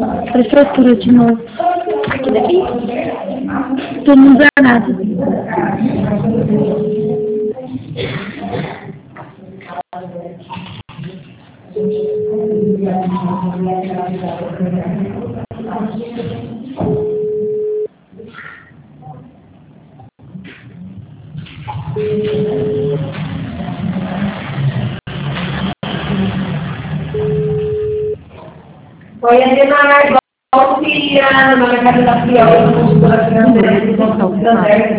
Prefeito de novo. Aqui daqui? Tu não dá nada. Oi, Ademar, bom dia. Meu nome é Camila Fiel, eu sou consultora financeira.